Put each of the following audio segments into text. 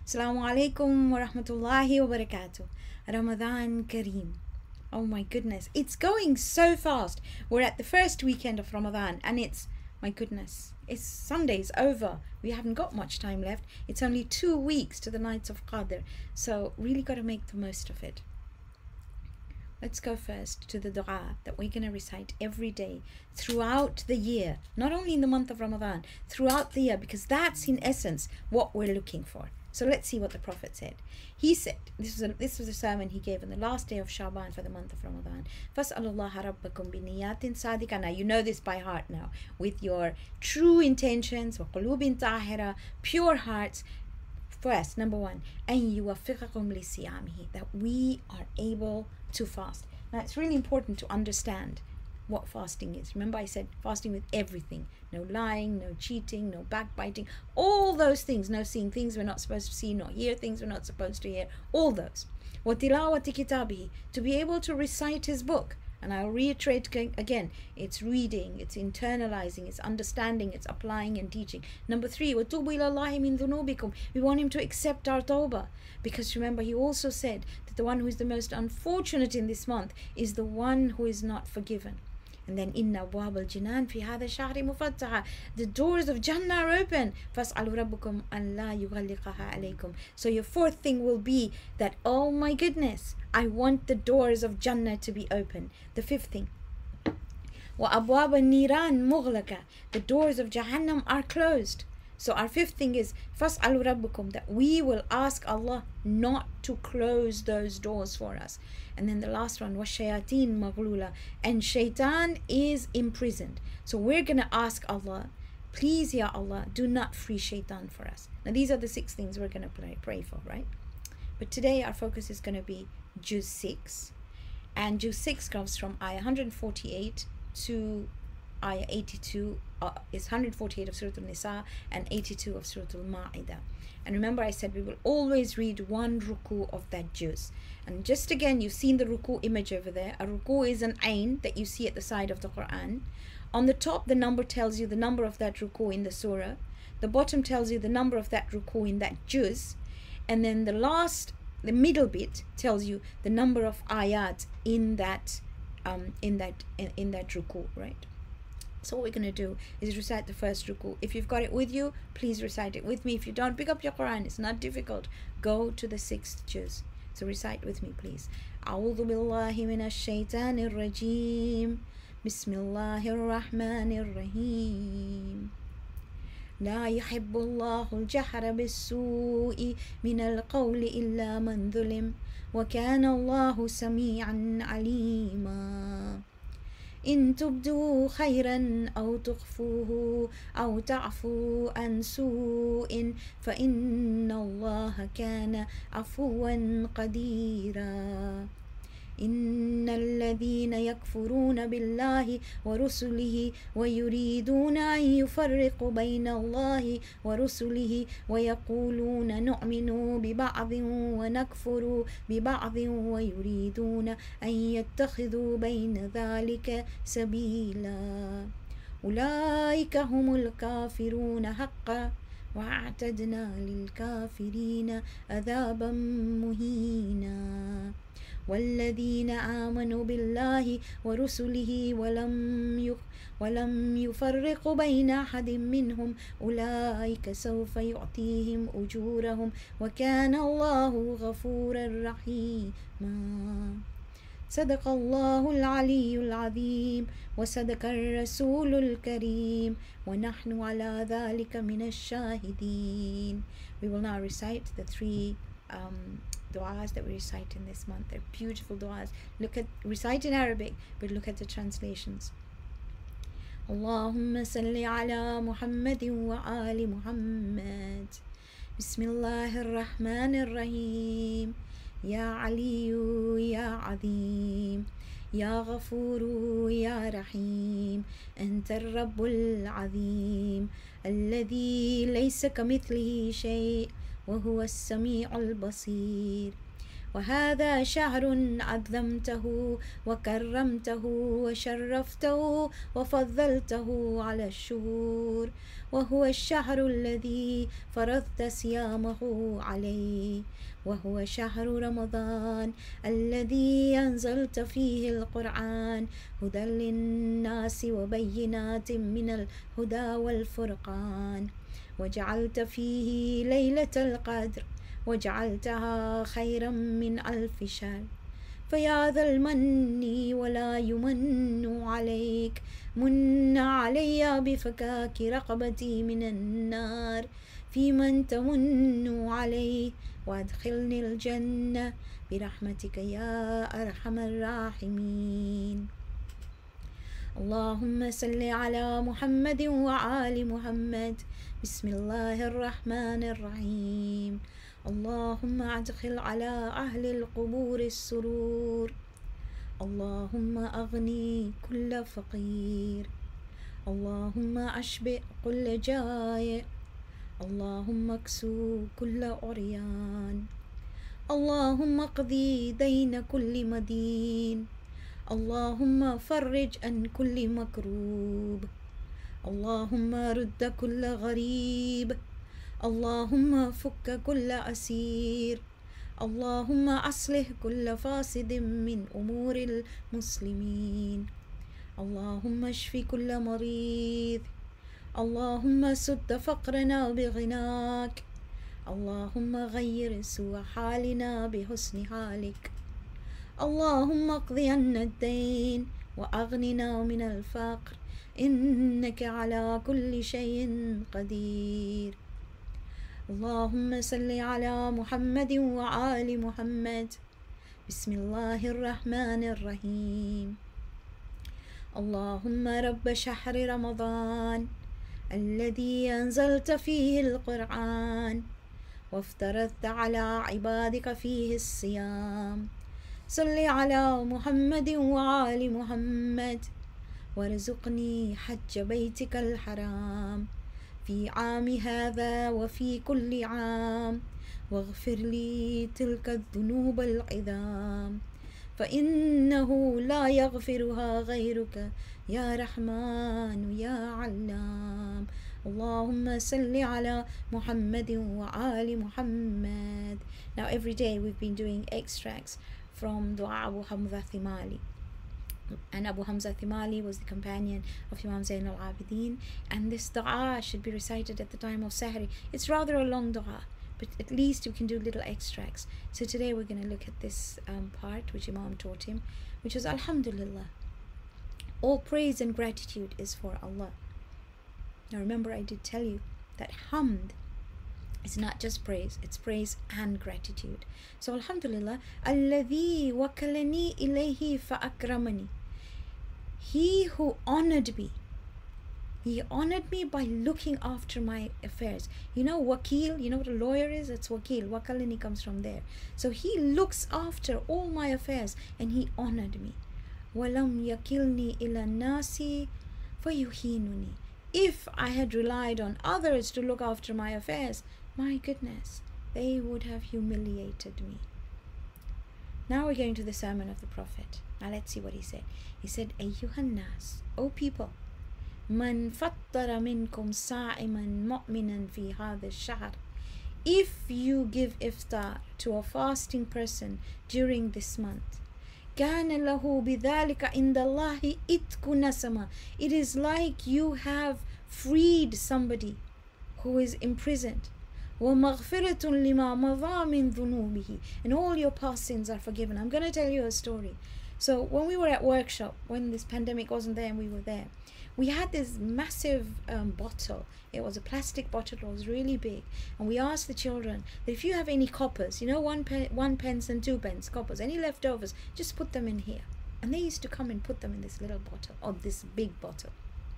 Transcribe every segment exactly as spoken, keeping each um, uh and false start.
Assalamu alaikum wa rahmatullahi wa barakatuh. Ramadan Kareem. Oh my goodness, it's going so fast. We're at the first weekend of Ramadan and it's, my goodness, it's Sunday's over. We haven't got much time left. It's only two weeks to the nights of Qadr. So really got to make the most of it. Let's go first to the dua that we're going to recite every day throughout the year, not only in the month of Ramadan, throughout the year, because that's in essence what we're looking for. So let's see what the Prophet said. He said, this was a, this was a sermon he gave on the last day of Shaban for the month of Ramadan. فَاسْأَلُوا اللَّهَ رَبَّكُمْ بِنِيَّاتٍ صَادِقَةٍ. Now you know this by heart now. With your true intentions, وَقُلُوبٍ طَاهِرَةٍ, pure hearts. First, number one, أَن يُوَفِّقَكُمْ لِصِيَامِهِ, that we are able to fast. Now it's really important to understand what fasting is. Remember I said fasting with everything. No lying, no cheating, no backbiting, all those things. No seeing things we're not supposed to see, no hear things we're not supposed to hear, all those. وَتِلَاوَةِ كِتَابِهِ, to be able to recite his book. And I'll reiterate again, it's reading, it's internalizing, it's understanding, it's applying and teaching. Number three, وَتُوبُوا إِلَى اللَّهِ مِن ذُنُوبِكُمْ, we want him to accept our tawbah. Because remember, he also said that the one who is the most unfortunate in this month is the one who is not forgiven. And then inna abwab al-jinan fi hadha shahri mufattaha, the doors of Jannah are open. Fas'alu rabbukum an la yughalliqaha alaykum. So your fourth thing will be that, oh my goodness, I want the doors of Jannah to be open. The fifth thing, wa abwab al-niran mughlaqa, the doors of Jahannam are closed. So our fifth thing is fas'alu rabbukum, that we will ask Allah not to close those doors for us. And then the last one was shayateen maghlula, and shaitan is imprisoned. So we're going to ask Allah, please ya Allah, do not free shaitan for us. Now these are the six things we're going to pray, pray for, right? But today our focus is going to be Juz six. And Juz six comes from Ayah one forty-eight to Ayah eighty-two, uh, is one forty-eight of Surah Al-Nisa and eighty-two of Surah Al-Ma'idah. And remember I said we will always read one ruku of that juz. And just again, you've seen the ruku image over there. A ruku is an ain that you see at the side of the Quran. On the top, the number tells you the number of that ruku in the surah. The bottom tells you the number of that ruku in that juz. And then the last, the middle bit tells you the number of ayat in that, um, in that, in, in that ruku, right? So what we're going to do is recite the first ruku. If you've got it with you, please recite it with me. If you don't, pick up your Quran. It's not difficult. Go to the sixth juz. So recite with me, please. أعوذ بالله من الشيطان الرجيم بسم الله الرحمن الرحيم لا يحب الله الجهر بالسوء من القول إلا من ظلم وكان الله سميعا عليما إن تبدوا خيرا أو تخفوه أو تعفوا عن سوء فإن الله كان عفوا قديرا إن الذين يكفرون بالله ورسله ويريدون أن يفرقوا بين الله ورسله ويقولون نؤمن ببعض ونكفر ببعض ويريدون أن يتخذوا بين ذلك سبيلا أولئك هم الكافرون حقا وأعتدنا للكافرين عذابا مهينا والذين آمنوا بالله ورسله ولم يخ ولم يفرقوا بين أحد منهم أولئك سوف يعطيهم أجورهم وكان الله غفورا رحيما صدق الله العلي العظيم وصدق الرسول الكريم ونحن على ذلك من الشاهدين. We will now recite the three um, du'as that we recite in this month. They're beautiful du'as. Look at, recite in Arabic, but look at the translations. اللهم صل على محمد وآل محمد بسم الله الرحمن الرحيم يا علي يا عظيم يا غفور يا رحيم أنت الرب العظيم الذي ليس كمثله شيء وهو السميع البصير وهذا شهر عظمته وكرمته وشرفته وفضلته على الشهور، وهو الشهر الذي فرضت صيامه عليه، وهو شهر رمضان الذي أنزلت فيه القرآن هدى للناس وبينات من الهدى والفرقان، وجعلت فيه ليلة القدر وجعلتها خيرا من ألف شهر. فيا ذا المن ولا يمن عليك، من علي بفكاك رقبتي من النار، في من تمن عليه وادخلني الجنة برحمتك يا أرحم الراحمين. اللهم صل على محمد وآل محمد. بسم الله الرحمن الرحيم. اللهم أدخل على أهل القبور السرور، اللهم أغني كل فقير، اللهم أشبع كل جائع، اللهم اكسو كل عريان، اللهم اقضي دين كل مدين، اللهم فرج عن كل مكروب، اللهم رد كل غريب، اللهم فك كل أسير، اللهم أصلح كل فاسد من أمور المسلمين، اللهم اشف كل مريض، اللهم سد فقرنا بغناك، اللهم غير سوء حالنا بحسن حالك، اللهم اقض عنا الدين وأغننا من الفقر، إنك على كل شيء قدير. اللهم صل على محمد وآل محمد. بسم الله الرحمن الرحيم. اللهم رب شهر رمضان الذي أنزلت فيه القرآن وافترضت على عبادك فيه الصيام، صل على محمد وآل محمد وارزقني حج بيتك الحرام في عام هذا وفي كل عام، واغفر لي تلك الذنوب العظام، فإنه لا يغفرها غيرك يا رحمن يا علام. اللهم صل على محمد وآل محمد. Now every day we've been doing extracts from Dua Abu Hamza Thimali. And Abu Hamza Thimali was the companion of Imam Zain al-Abidin, and this dua should be recited at the time of Sahri. It's rather a long dua, but at least you can do little extracts. So today we're going to look at this um, part which Imam taught him, which was Alhamdulillah. All praise and gratitude is for Allah. Now remember, I did tell you that hamd is not just praise, it's praise and gratitude. So Alhamdulillah, alladhi wakalani ilayhi fa'akramani. He who honored me, he honored me by looking after my affairs. You know wakil, you know what a lawyer is? It's wakil. Wakalani comes from there. So he looks after all my affairs and he honored me. Walam yakilni ila nasi fayuhinuni. If I had relied on others to look after my affairs, my goodness, they would have humiliated me. Now we're going to the sermon of the Prophet. Now let's see what he said. He said, Ayyuhan nas, O people, man fattara minkum sa'iman mu'minan fi hadha ash-shahr. If you give iftar to a fasting person during this month, كان له بذلك عند الله إتق نسمة. It is like you have freed somebody who is imprisoned. وَمَغْفِرَةٌ لِمَا مَضَى مِنْ ذُنُوبِهِ. And all your past sins are forgiven. I'm going to tell you a story. So when we were at workshop, when this pandemic wasn't there and we were there, we had this massive um, bottle. It was a plastic bottle. It was really big. And we asked the children that if you have any coppers, you know, one, pen, one pence and two pence coppers, any leftovers, just put them in here. And they used to come and put them in this little bottle, or this big bottle.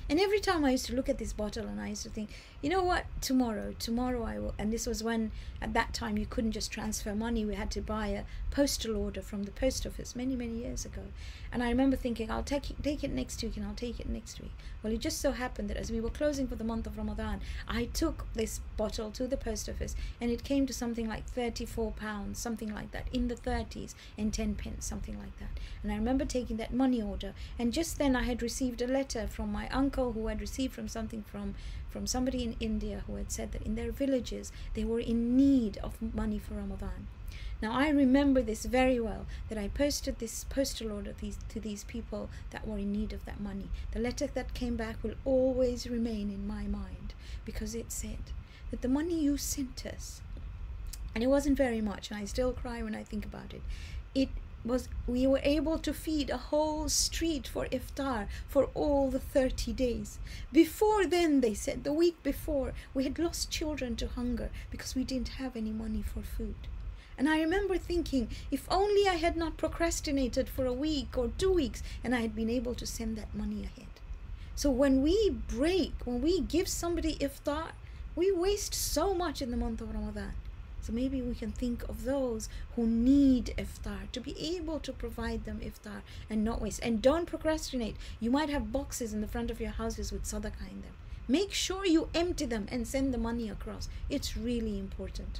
And every time I used to look at this bottle and I used to think, you know what, tomorrow, tomorrow I will. And this was when, at that time, you couldn't just transfer money. We had to buy a postal order from the post office many, many years ago. And I remember thinking, I'll take it, take it next week and I'll take it next week. Well, it just so happened that as we were closing for the month of Ramadan, I took this bottle to the post office and it came to something like thirty-four pounds, something like that, in the thirties, and ten pence, something like that. And I remember taking that money order, and just then I had received a letter from my uncle who had received from something from from somebody in India who had said that in their villages they were in need of money for Ramadan. Now I remember this very well, that I posted this postal order these, to these people that were in need of that money. The letter that came back will always remain in my mind, because it said that the money you sent us, and it wasn't very much, and I still cry when I think about it, it was, we were able to feed a whole street for iftar for all the thirty days. Before then, they said, the week before, we had lost children to hunger because we didn't have any money for food. And I remember thinking, if only I had not procrastinated for a week or two weeks and I had been able to send that money ahead. So when we break, when we give somebody iftar, we waste so much in the month of Ramadan. So maybe we can think of those who need iftar, to be able to provide them iftar and not waste. And don't procrastinate. You might have boxes in the front of your houses with sadaqah in them. Make sure you empty them and send the money across. It's really important.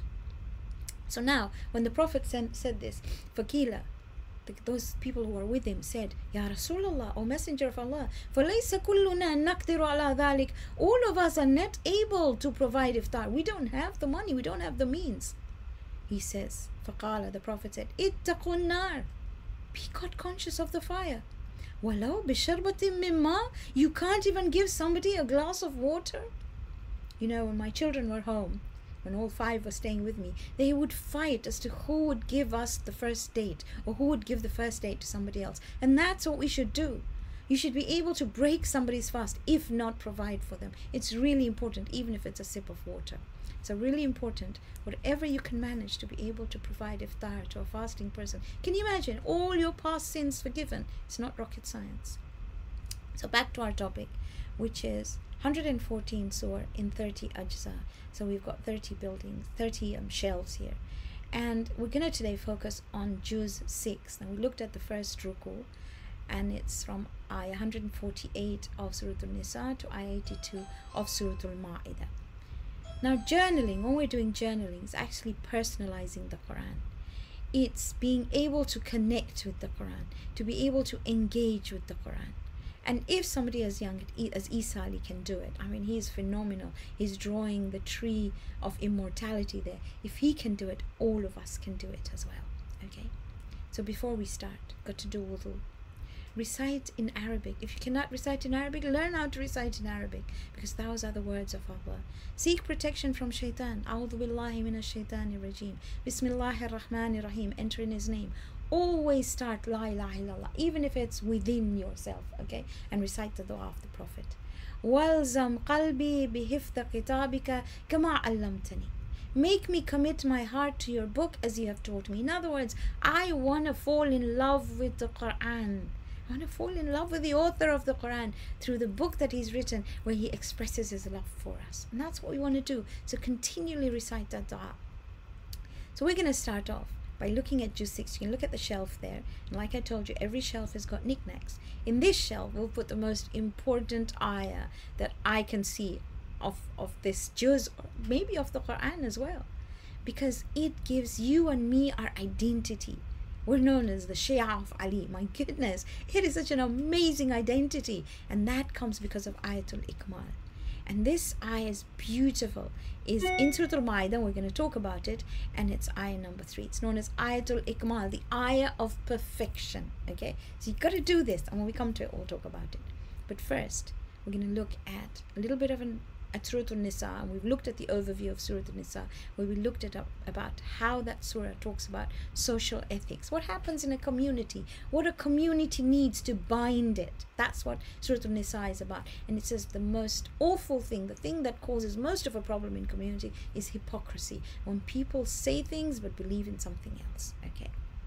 So now, when the Prophet sent, said this, Fakila, the, those people who were with him said, Ya Rasulullah, O Messenger of Allah, فَلَيْسَ كُلُّنَا نَقْدِرُ عَلَى ذَلِكَ. All of us are not able to provide iftar. We don't have the money, we don't have the means. He says, فَقَالَ, the Prophet said, اتَّقُوا النَّارِ. Be God conscious of the fire. وَلَوْ بِشَرْبَةٍ مِّن مَّاءٍ. You can't even give somebody a glass of water. You know, when my children were home, when all five were staying with me, they would fight as to who would give us the first date, or who would give the first date to somebody else. And that's what we should do. You should be able to break somebody's fast, if not provide for them. It's really important, even if it's a sip of water. So really important, whatever you can manage to be able to provide iftar to a fasting person. Can you imagine all your past sins forgiven? It's not rocket science. So back to our topic, which is one hundred fourteen surah in thirty ajza. So we've got thirty buildings, thirty um, shelves here. And we're going to today focus on Juz six. Now we looked at the first ruku, and it's from ayah one hundred forty-eight of Surah Al-Nisa to ayah eighty-two of Surah Al-Ma'idah. Now journaling, when we're doing journaling, is actually personalizing the Quran. It's being able to connect with the Quran, to be able to engage with the Quran. And if somebody as young as Isa Ali can do it, I mean, he's phenomenal. He's drawing the tree of immortality there. If he can do it, all of us can do it as well. Okay? So before we start, got to do wudu. Recite in Arabic. If you cannot recite in Arabic, learn how to recite in Arabic, because those are the words of Allah. Seek protection from shaitan. A'udhu billahi minash shaitani rajim. Bismillahir rahmanir rahim. Enter in his name. Always start La ilaha illallah, even if it's within yourself, okay? And recite the dua of the Prophet. Walzam qalbi bihifdha kitabika kama allamtani. Make me commit my heart to your book as you have taught me. In other words, I want to fall in love with the Quran. I want to fall in love with the author of the Quran through the book that he's written, where he expresses his love for us. And that's what we want to do. So continually recite that dua. So we're going to start off by looking at Juz six. You can look at the shelf there, and like I told you, every shelf has got knickknacks. In this shelf, we'll put the most important ayah that I can see of, of this Juz, or maybe of the Quran as well, because it gives you and me our identity. We're known as the Shia of Ali. My goodness, it is such an amazing identity, and that comes because of Ayatul Ikmal. And this ayah is beautiful. Is in Surah Al-Ma'idah, we're going to talk about it, and it's ayah number three. It's known as Ayatul Ikmal, the ayah of perfection. Okay, so you've got to do this, and when we come to it, we'll talk about it. But first, we're going to look at a little bit of an at Surah Al-Nisa, and we've looked at the overview of Surah Al-Nisa, where we looked at up about how that surah talks about social ethics, what happens in a community, what a community needs to bind it. That's what Surah Al-Nisa is about. And it says the most awful thing, the thing that causes most of a problem in community, is hypocrisy, when people say things but believe in something else. Okay,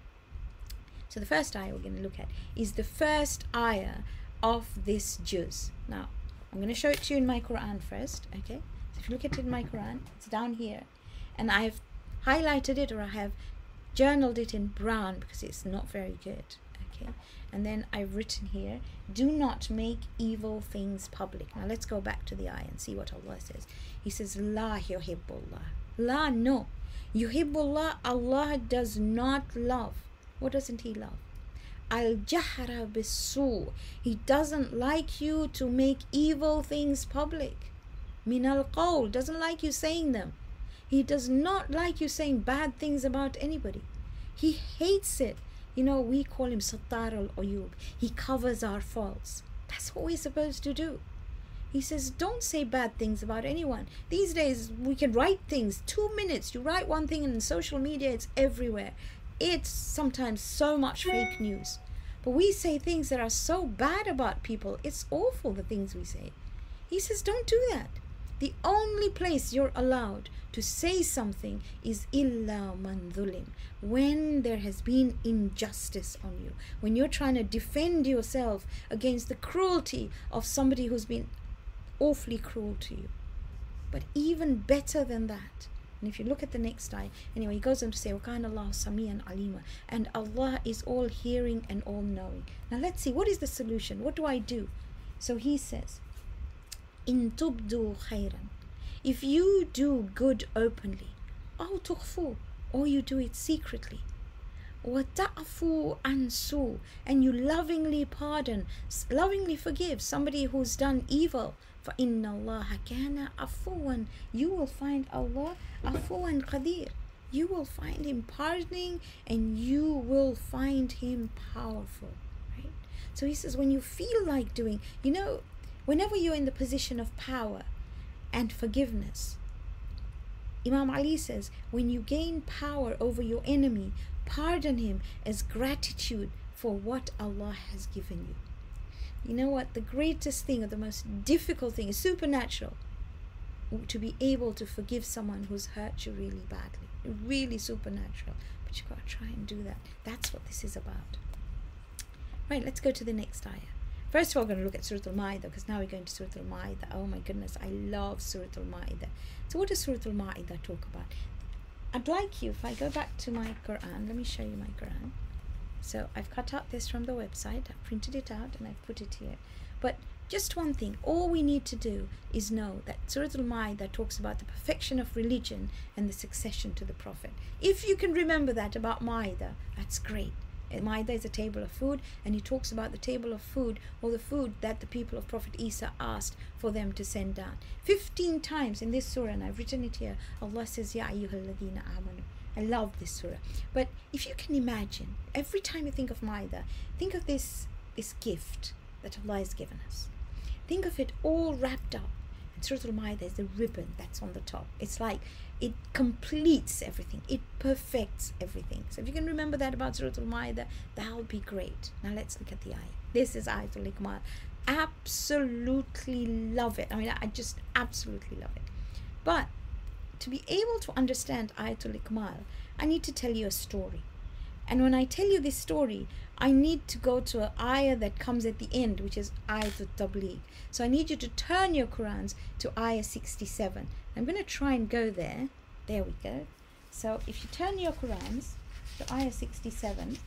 so the first ayah we're going to look at is the first ayah of this juz. Now I'm going to show it to you in my Quran first, okay? So if you look at it in my Quran, it's down here. And I've highlighted it, or I have journaled it in brown because it's not very good, okay? And then I've written here, do not make evil things public. Now let's go back to the ayah and see what Allah says. He says, La yuhibbullah. La, no. Yuhibbullah, Allah does not love. What doesn't He love? Al-jahra bis-su. He doesn't like you to make evil things public. Min al-qawl, doesn't like you saying them. He does not like you saying bad things about anybody. He hates it. You know, we call him Sattar al-Uyub. He covers our faults. That's what we're supposed to do. He says, don't say bad things about anyone. These days, we can write things. Two minutes, you write one thing, and in social media, it's everywhere. It's sometimes so much fake news. But we say things that are so bad about people. It's awful, the things we say. He says, don't do that. The only place you're allowed to say something is illa man dhulim, when there has been injustice on you, when you're trying to defend yourself against the cruelty of somebody who's been awfully cruel to you. But even better than that, and if you look at the next ayah, anyway, he goes on to say, وَكَانَ اللَّهُ سَمِيعًا عَلِيمًا, and Allah is all hearing and all knowing. Now let's see, what is the solution? What do I do? So he says, إِن تُبْدُوا خَيْرًا, if you do good openly, أَوْ تُخْفُوا, or you do it secretly, وَتَعْفُوا عَنْ سُوءٍ, and you lovingly pardon, lovingly forgive somebody who's done evil, فَإِنَّ اللَّهَ كَانَ عَفُوًّا, you will find Allah عَفُوًّا قَدِيرٌ, you will find Him pardoning, and you will find Him powerful, right? So he says, when you feel like doing, you know, whenever you're in the position of power and forgiveness, Imam Ali says, when you gain power over your enemy, pardon him as gratitude for what Allah has given you. You know what? The greatest thing, or the most difficult thing, is supernatural. To be able to forgive someone who's hurt you really badly. Really supernatural. But you've got to try and do that. That's what this is about. Right, let's go to the next ayah. First of all, we're going to look at Surah Al-Ma'idah, because now we're going to Surah Al-Ma'idah. Oh my goodness, I love Surah Al-Ma'idah. So what does Surah Al-Ma'idah talk about? I'd like you, if I go back to my Quran, let me show you my Quran. So I've cut out this from the website, I've printed it out, and I've put it here. But just one thing, all we need to do is know that Surah Al-Ma'idah talks about the perfection of religion and the succession to the Prophet. If you can remember that about Ma'idah, that's great. Ma'idah is a table of food, and he talks about the table of food, or the food that the people of Prophet Isa asked for them to send down. Fifteen times in this surah, and I've written it here, Allah says, Ya ayyuhal ladina amanu. I love this surah. But if you can imagine, every time you think of Ma'idah, think of this, this gift that Allah has given us. Think of it all wrapped up. And Surah Al-Ma'idah is the ribbon that's on the top. It's like it completes everything. It perfects everything. So if you can remember that about Surah Al-Ma'idah, that'll be great. Now let's look at the ayah. This is Ayatul Ikmal. Absolutely love it. I mean, I just absolutely love it. But to be able to understand Ayatul Ikmal, I need to tell you a story. And when I tell you this story, I need to go to an ayah that comes at the end, which is Ayatul Tabligh. So I need you to turn your Qurans to ayah sixty-seven. I'm going to try and go there. There we go. So if you turn your Qurans to ayah sixty-seven.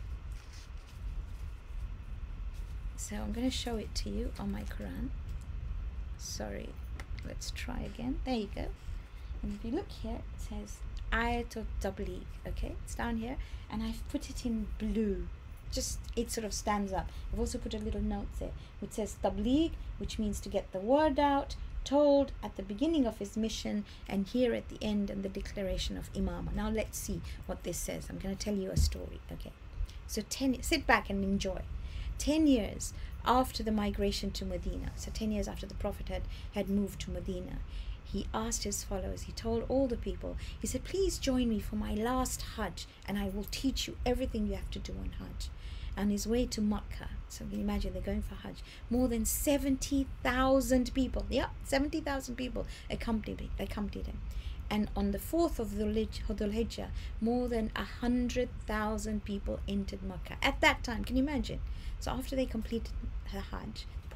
So I'm going to show it to you on my Quran. Sorry. Let's try again. There you go. And if you look here, it says Ayatul Tabligh. Okay, it's down here. And I've put it in blue. Just, it sort of stands up. I've also put a little note there which says Tabligh, which means to get the word out, told at the beginning of his mission, and here at the end, and the declaration of Imamah. Now let's see what this says. I'm going to tell you a story. Okay, so ten, sit back and enjoy. Ten years after the migration to Medina, so ten years after the Prophet had, had moved to Medina, he asked his followers, he told all the people, he said, please join me for my last Hajj, and I will teach you everything you have to do on Hajj. On his way to Makkah, so you can imagine they're going for Hajj, more than seventy thousand people, yeah, seventy thousand people accompanied, accompanied him. And on the fourth of Dhul Hijjah, more than one hundred thousand people entered Makkah. At that time, can you imagine? So after they completed the Hajj, the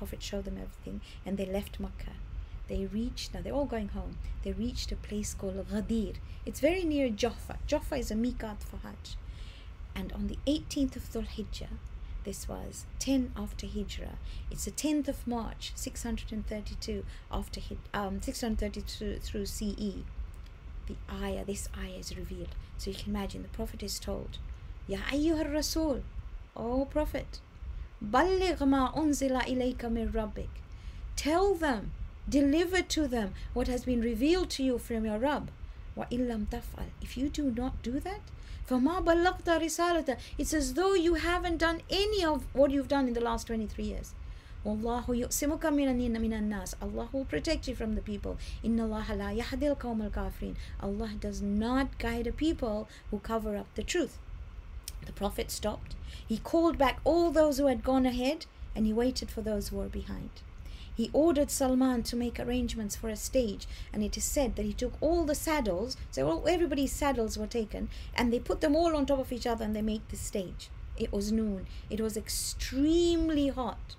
Prophet showed them everything, and they left Makkah. They reached, now they're all going home, they reached a place called Ghadir. It's very near Jaffa. Jaffa is a miqat for Hajj. And on the eighteenth of Dhul Hijjah, this was ten after Hijrah. It's the tenth of March, six hundred thirty-two after um six hundred thirty-two through C E. The ayah, this ayah is revealed. So you can imagine the Prophet is told, Ya ayyuhar Rasul, O Prophet, balligh ma unzila ilayka min rabbik. Tell them, deliver to them what has been revealed to you from your Rabb. Wa illam taf'al. If you do not do that, فَمَا بَلَّغْتَ رِسَالَةَ. It's as though you haven't done any of what you've done in the last twenty-three years. وَاللَّهُ يُقْسِمُكَ مِنَ النَّاسِ. Allah will protect you from the people. إِنَّ اللَّهَ لَا يَهْدِي الْقَوْمَ الْكَافِرِينَ. Allah does not guide a people who cover up the truth. The Prophet stopped. He called back all those who had gone ahead, and he waited for those who were behind. He ordered Salman to make arrangements for a stage, and it is said that he took all the saddles, so all, everybody's saddles were taken, and they put them all on top of each other, and they made this stage. It was noon. It was extremely hot.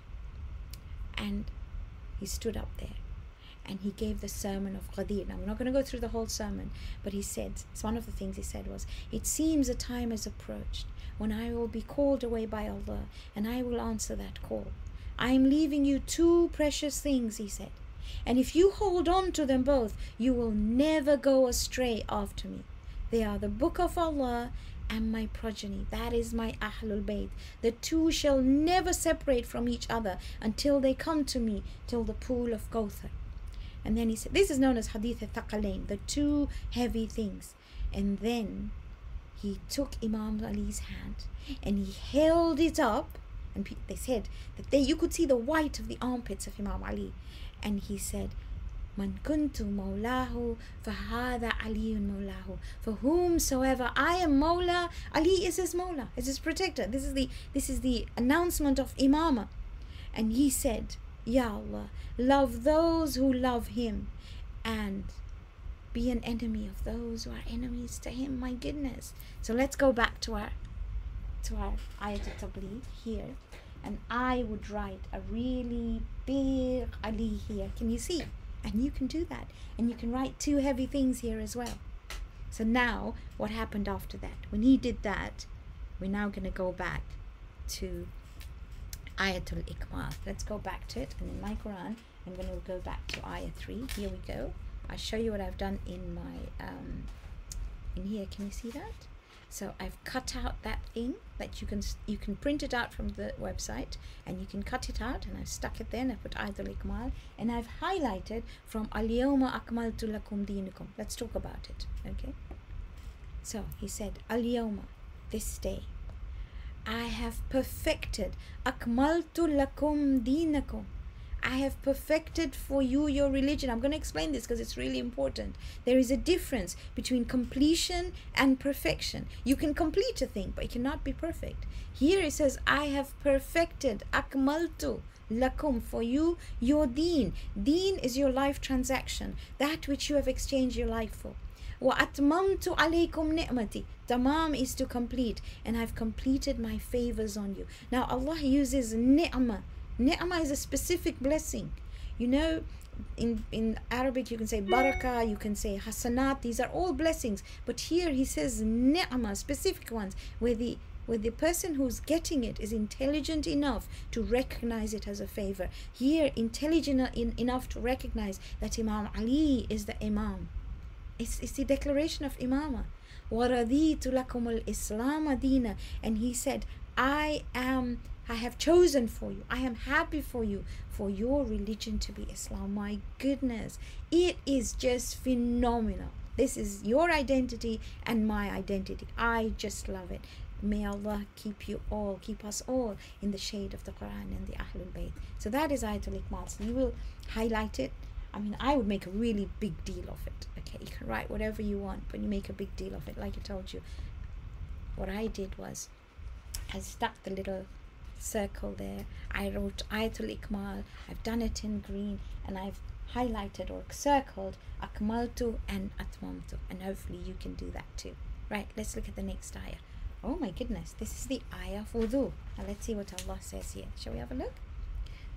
And he stood up there, and he gave the sermon of Ghadir. Now, I'm not going to go through the whole sermon, but he said, it's one of the things he said was, it seems a time has approached when I will be called away by Allah, and I will answer that call. I am leaving you two precious things, he said, and if you hold on to them both, you will never go astray after me. They are the book of Allah and my progeny, that is my Ahlul Bayt. The two shall never separate from each other until they come to me, till the pool of Kawthar. And then he said, this is known as Hadith al-Thaqalain, the two heavy things. And then he took Imam Ali's hand and he held it up. And they said that they, you could see the white of the armpits of Imam Ali. And he said, Man kuntu mawlahu, fahada aliyun mawlahu. For whomsoever I am Mawla, Ali is his Mawla, is his protector. This is the this is the announcement of Imama. And he said, Ya Allah, love those who love him, and be an enemy of those who are enemies to him. My goodness. So let's go back to our to our Ayat al-Tabligh here, and I would write a really big Ali here. Can you see? And you can do that, and you can write two heavy things here as well. So now what happened after that? When he did that, we're now going to go back to Ayatul Ikmal. Let's go back to it, and in my Quran I'm going to go back to Ayah three. Here we go. I'll show you what I've done in my um, in here. Can you see that? So I've cut out that thing that you can you can print it out from the website, and you can cut it out, and I've stuck it there, and I put Ayatul Ikmal, and I've highlighted from Al-Yawma Akmaltu Lakum Dinakum. Let's talk about it, okay? So he said, Al-Yawma, this day, I have perfected Akmaltu Lakum Dinakum. I have perfected for you your religion. I'm going to explain this because it's really important. There is a difference between completion and perfection. You can complete a thing, but it cannot be perfect. Here it says, I have perfected, akmaltu lakum, for you, your deen. Deen is your life transaction, that which you have exchanged your life for. Wa atmamtu alaykum ni'mati. Tamam is to complete, and I've completed my favors on you. Now Allah uses ni'mah. Ni'mah is a specific blessing. You know, in, in Arabic you can say barakah, you can say hasanat. These are all blessings. But here he says ni'mah, specific ones, where the, where the person who's getting it is intelligent enough to recognize it as a favor. Here, intelligent in, enough to recognize that Imam Ali is the Imam. It's, it's the declaration of Imamah. وَرَضِيتُ لَكُمُ الْإِسْلَامَ دِينًا. And he said, I am... I have chosen for you, I am happy for you, for your religion to be Islam. My goodness, it is just phenomenal. This is your identity and my identity. I just love it. May Allah keep you all, keep us all in the shade of the Quran and the Ahlul Bayt. So that is Ayatul Ikmal. So you will highlight it. I mean, I would make a really big deal of it. Okay, you can write whatever you want, but you make a big deal of it. Like I told you, what I did was I stuck the little circle there. I wrote Ayatul Ikmal. I've done it in green, and I've highlighted or circled Akmaltu and Atmamtu, and hopefully you can do that too. Right, let's look at the next ayah. Oh my goodness, this is the ayah of wudu. Now let's see what Allah says here. Shall we have a look?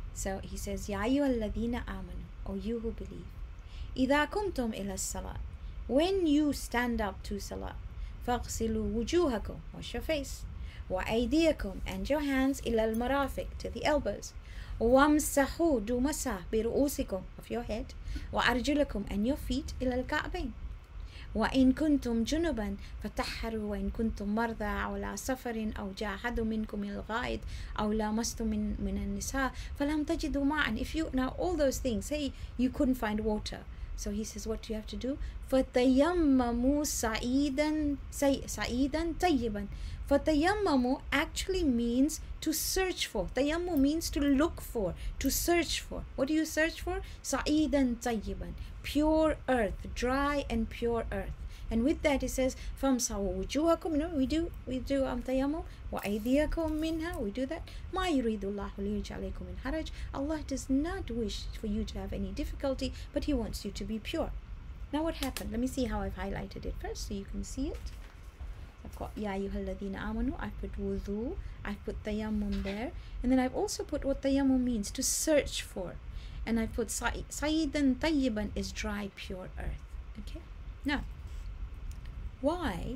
So he says, Ya ayyuhalladhina amanu, O you who believe, إِذَا كُمْتُمْ إِلَى الصَّلَاةِ, when you stand up to salah, فَاغْسِلُوا وُجُوهَكُمْ, wash your face, وَأَيْدِيَكُمْ, and your hands, إِلَى الْمَرَافِقِ, to the elbows, وَامْسَحُوا, do masah, بِرُؤُوسِكُمْ, of your head, وَأَرْجُلَكُمْ, and your feet, إِلَى الْكَعْبَيْنِ, وإن كنتم جنبا فطهروا وإن كنتم مرضى أو على سفر أو جاء أحد منكم من الغائط أو لامستم من من النساء فلم تجدوا ماء. If you, now all those things, say you couldn't find water, so he says what do you have to do? فتيمموا صعيدا صعيدا طيبا. فتيمموا actually means to search for. تيمم means to look for, to search for. What do you search for? صعيدا طيبا, pure earth, dry and pure earth. And with that it says فَامْسَحُوا وُجُوهَكُمْ, you know, we do we do um, tayammum, وَأَيْدِيَكُمْ مِنْهَا, we do that. مَا يُرِيدُ اللَّهُ لِيَجْعَلَ عَلَيْكُمْ مِنْ حَرَجٍ, Allah does not wish for you to have any difficulty, but He wants you to be pure. Now what happened? Let me see how I've highlighted it first so you can see it. I've got Ya ayyuhalladhina amanu, I've put wudu, I've put tayammum there, and then I've also put what tayammum means, to search for. And I've put sa'idan tayyiban is dry, pure earth. Okay? Now, why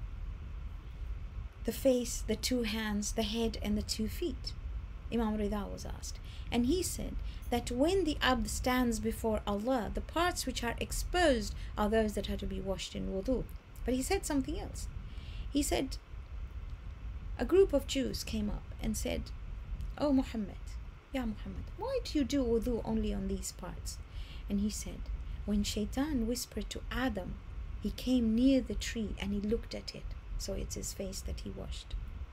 the face, the two hands, the head, and the two feet? Imam Rida was asked. And he said that when the abd stands before Allah, the parts which are exposed are those that are to be washed in wudu. But he said something else. He said, a group of Jews came up and said, Oh Muhammad, Ya Muhammad, why do you do wudu only on these parts? And he said, when Shaitan whispered to Adam, he came near the tree and he looked at it. So it's his face that he washed.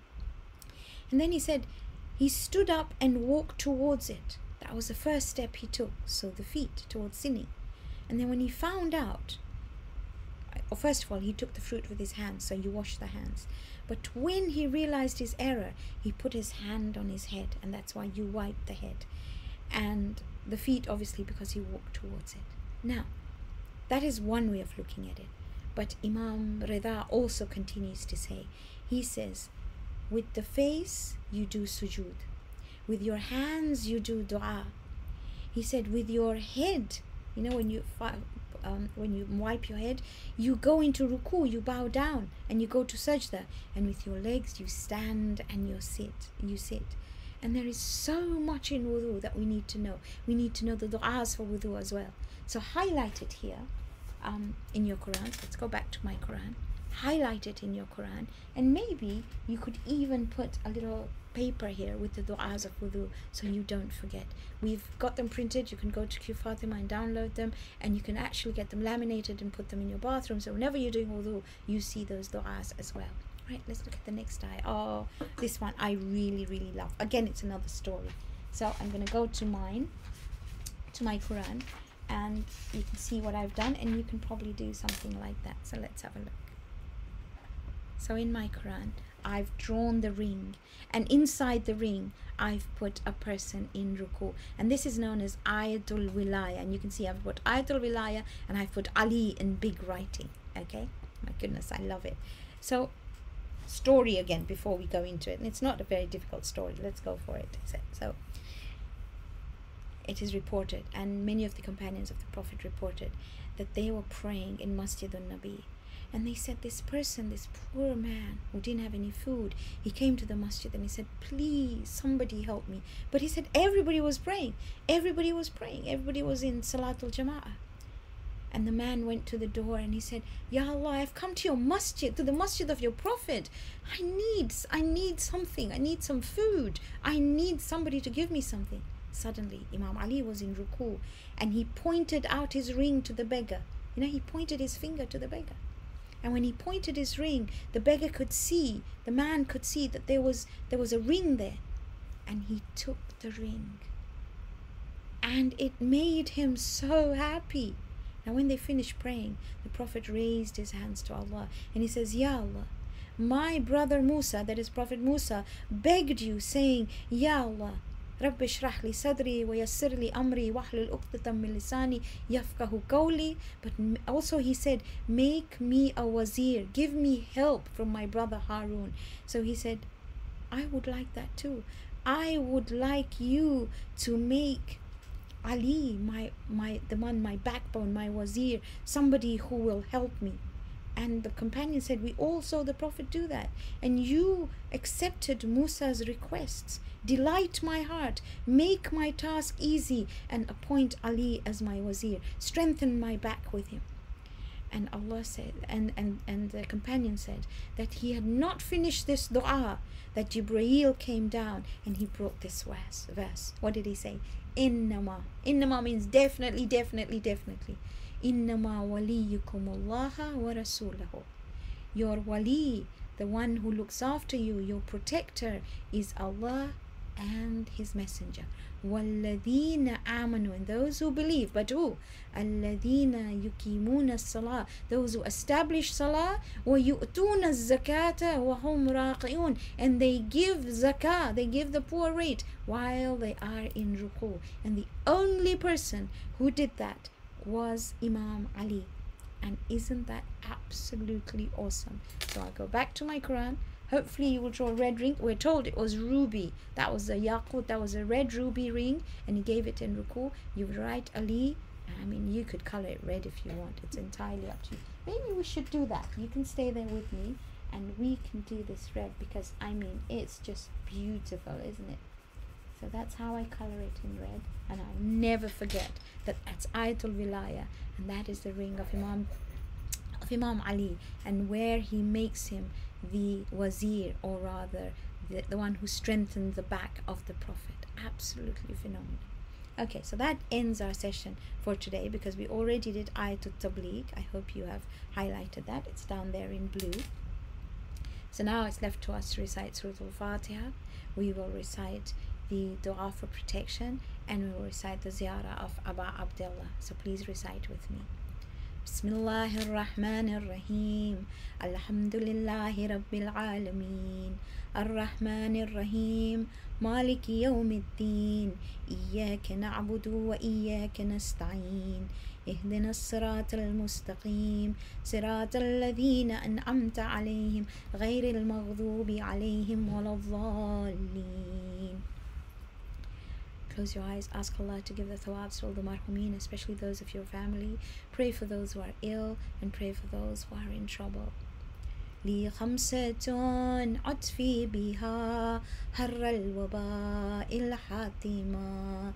And then he said, he stood up and walked towards it. That was the first step he took. So the feet towards sinning. And then when he found out, or first of all, he took the fruit with his hands, so you wash the hands. But when he realized his error, he put his hand on his head, and that's why you wipe the head. And the feet, obviously, because he walked towards it. Now, that is one way of looking at it. But Imam Rida also continues to say, he says, with the face, you do sujood. With your hands, you do dua. He said, with your head, you know, when you um, when you wipe your head, you go into ruku, you bow down, and you go to sajda. And with your legs, you stand and you sit. You sit. And there is so much in wudu that we need to know. We need to know the du'as for wudu as well. So highlight it here um, in your Quran. Let's go back to my Quran. Highlight it in your Quran, and maybe you could even put a little paper here with the du'as of wudu so you don't forget. We've got them printed. You can go to Q Fatima and download them, and you can actually get them laminated and put them in your bathroom, so whenever you're doing wudu, you see those du'as as well. Right, let's look at the next eye. Oh, this one I really really love. Again, it's another story. So I'm going to go to mine, to my Quran, and you can see what I've done, and you can probably do something like that. So let's have a look. So in my Quran, I've drawn the ring, and inside the ring, I've put a person in ruku. And this is known as Ayatul Wilaya. And you can see I've put Ayatul Wilaya, and I've put Ali in big writing. Okay? My goodness, I love it. So, story again before we go into it. And it's not a very difficult story. Let's go for it. So, it is reported, and many of the companions of the Prophet reported, that they were praying in Masjid al-Nabi. And they said, this person, this poor man who didn't have any food, he came to the masjid and he said, please, somebody help me. But he said, everybody was praying. Everybody was praying. Everybody was in Salatul Jama'ah. And the man went to the door and he said, Ya Allah, I've come to your masjid, to the masjid of your Prophet. I need, I need something. I need some food. I need somebody to give me something. Suddenly, Imam Ali was in ruku, and he pointed out his ring to the beggar. You know, he pointed his finger to the beggar. And when he pointed his ring, the beggar could see, the man could see that there was there was a ring there. And he took the ring. And it made him so happy. Now when they finished praying, the Prophet raised his hands to Allah and he says, Ya Allah, my brother Musa, that is Prophet Musa, begged you saying, Ya Allah, رب اشرح لي صدري ويسر لي أمري واحلل عقدة من لساني يفقهوا قولي. But also he said, make me a wazir, give me help from my brother Harun. So he said, I would like that too, I would like you to make Ali, my, my the one, my backbone, my wazir, somebody who will help me. And the companion said, we all saw the Prophet do that. And you accepted Musa's requests. Delight my heart, make my task easy, and appoint Ali as my wazir. Strengthen my back with him. And Allah said, and, and, and the companion said that he had not finished this dua, that Jibreel came down and he brought this verse. verse. What did he say? Innama. Innama means definitely, definitely, definitely. Innama waliyukum Allah wa rasulahu. Your wali, the one who looks after you, your protector, is Allah and His Messenger. وَالَّذِينَ آمَنُوا, and those who believe. But who? الَّذِينَ يُقِيمُونَ الصَّلَاةَ, those who establish salah. وَيُؤْتُونَ الزَّكَاةَ وَهُمْ رَاقِعُونَ, and they give zakah, they give the poor rate while they are in ruku. And the only person who did that was Imam Ali. And isn't that absolutely awesome? So I'll go back to my Quran. Hopefully you will draw a red ring. We're told it was ruby. That was a yaqut, that was a red ruby ring, and he gave it in ruku. You would write Ali. I mean, you could color it red if you want. It's entirely up to you. Maybe we should do that. You can stay there with me and we can do this red, because I mean, it's just beautiful, isn't it? So that's how I color it in red. And I'll never forget that that's Ayatul Wilaya, and that is the ring of Imam of Imam Ali, and where he makes him the wazir, or rather the, the one who strengthens the back of the Prophet. Absolutely phenomenal. Okay, so that ends our session for today, because we already did Ayatul Tabligh. I hope you have highlighted that. It's down there in blue. So now it's left to us to recite Surah Al-Fatiha. We will recite the dua for protection, and we will recite the ziyarah of Aba Abdullah. So please recite with me. Bismillahir Rahmanir Rahim. Alhamdulillahi Rabbil Alameen. Ar-Rahmanir Rahim. Maliki Yawmiddin. Iyyaka na'budu wa iyyaka nasta'een. اهدنا الصراط المستقيم صراط الذين أنعمت عليهم غير المغضوب عليهم ولا الضالين. Close your eyes, ask Allah to give the thawabs to all the marhumin, especially those of your family. Pray for those who are ill, and pray for those who are in trouble. لي خمسة أطفي بها هر الوباء الحاتمة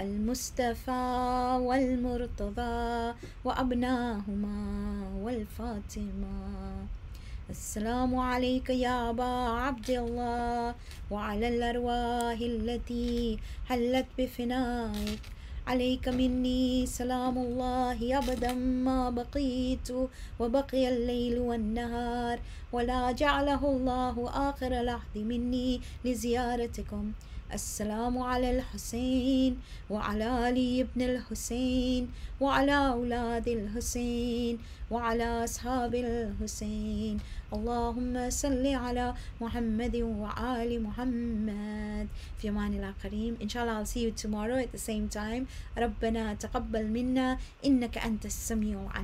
المصطفى والمرتضى وأبناهما والفاطمة. السلام عليك يا أبا عبد الله وعلى الأرواح التي حلت بفنائك. عليك مني سلام الله أبدا ما بقيت وبقي الليل والنهار، ولا جعله الله آخر لحظ مني لزيارتكم. السلام على الحسين وعلى علي بن الحسين وعلى أولاد الحسين وعلى أصحاب الحسين. اللهم صل على محمد وآل محمد. في أمان الله كريم. Inshallah, I'll see you tomorrow at the same time. ربنا تقبل منا إنك أنت السميع العليم.